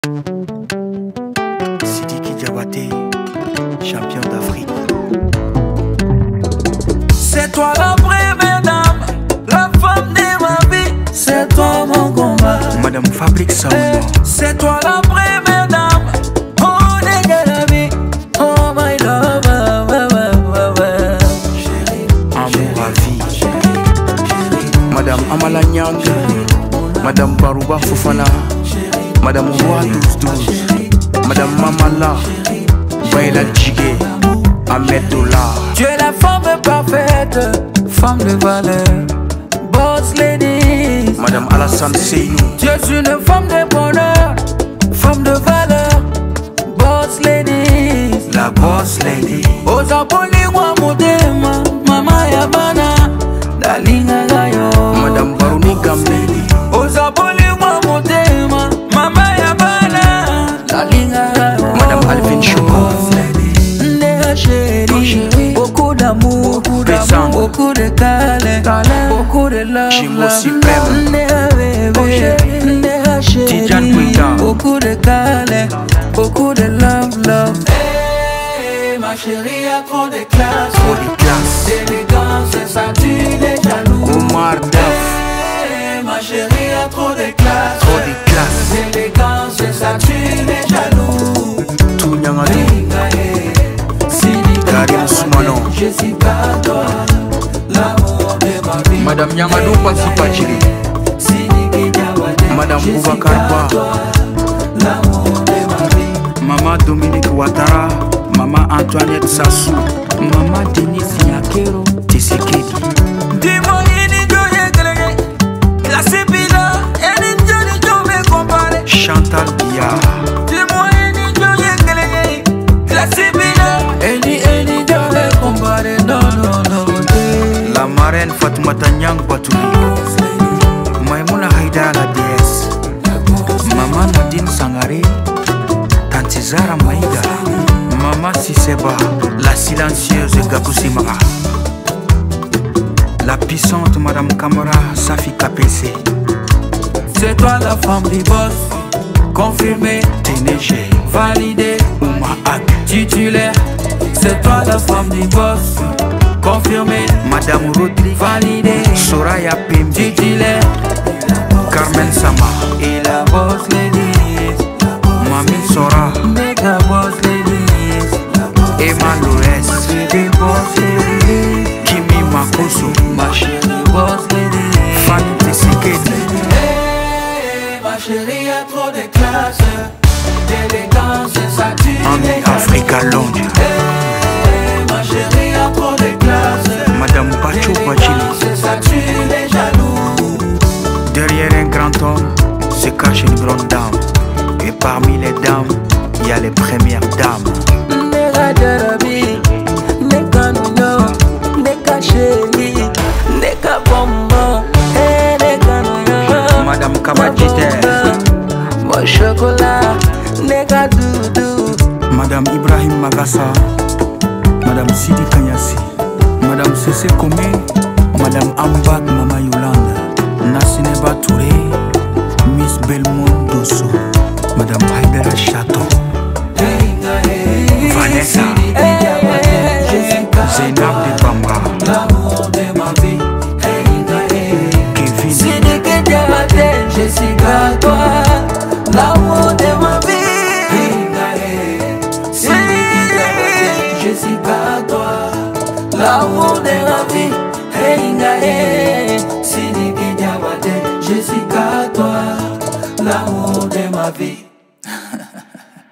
Sidiki Diabaté, champion d'Afrique. C'est toi la première dame, la femme de ma vie. C'est toi mon combat. Madame Fabrique Saouna. C'est toi la première dame. Oh Négalami, oh my love. Chérie, amour à vie. Madame Amala Nyang, Madame Barouba Fofana, Madame Roi 12-12, Madame Mamala, Baila Djigé, Ahmed Dollar. Tu es la femme parfaite, femme de valeur, boss lady. Madame Alassane Seyou. Tu es une femme de bonheur, femme de valeur, boss lady. La boss lady. Ozapoli wa motema, mama ya bana, dalinga gayo. Madame Barouni Gambe. Ozapoli wa motema, mama ya bana, dalinga gayo. Madame Alvin Choco. Ndéa chérie, beaucoup d'amour, beaucoup de câlins, beaucoup de love. Chimo suprême. Ndéa bébé, Ndéa chérie, beaucoup de câlins, beaucoup de love. Hey, ma chérie a trop de classe, d'élégance, et ça tue les jaloux. Omar Daf. Hey, ma chérie a trop de classe, d'élégance, et ça tue les jaloux. Tout Nyangadou. Karim Soumano. Je suis pas toi, l'amour de ma vie. Madame Nyamadou Patsipachiri. Madame Boubacar Ba. L'amour de ma vie. Maman Dominique Ouattara. Maman Antoinette Sassou. Maman Denise Nyakero. Tshisekedi. Dis-moi, il y a la Sibila, elle est jolie, je vais comparer. Chantal Bia. Dis-moi, il y a la Sibila, elle est je vais comparer. Non. La marraine Fatoumata Nyang Batouli. Maïmouna Haïda la déesse. Maman Nadine Sangare. Tante Zara Maïga. Maman Sisseba, la silencieuse Gabousi Mara. La puissante Madame Kamara Safi KPC. C'est toi la femme du boss, confirmé, TNG, validé, Ouma Ag, titulaire. C'est toi la femme du boss, confirmé, Madame Rodrigue, validé, Soraya Pembe, titulaire. Carmen Sama, Et la boss lady, Mami Sora, mega boss lady, Emma Loès, baby boss lady, Kimi Makoso, ma chérie boss lady, Fanny Tshisekedi. Hey, ma chérie a trop de classe, d'élégance, ça tue les Africa Lounge. Hey, ma chérie a trop de classe, Madame Pacho Bachili. ça tue les jaloux. Derrière un grand homme se cache une grande dame. Et parmi les dames, il y a les premières dames. Nega jarabi, nega nuno, nega chéri, nega bonbon, nega nuno. Madame Kabadjite. Mon chocolat, nega doudou. Madame Ibrahim Magassa. Madame Sidi Kanyasi. Madame Cessé Komé. Madame Ambak Mama Yolande. Nassineba Touré. Miss Belmont Dosso. Madame Haïdara Chateau. Vanessa. Zainab de Bamba. L'amour de ma vie. Kevin. Sidiki Diabaté, je suis à toi. L'amour de ma vie. Sidiki Diabaté, je suis à toi. L'amour de ma vie. Sidiki Diabaté, je suis à toi. L'amour de ma vie.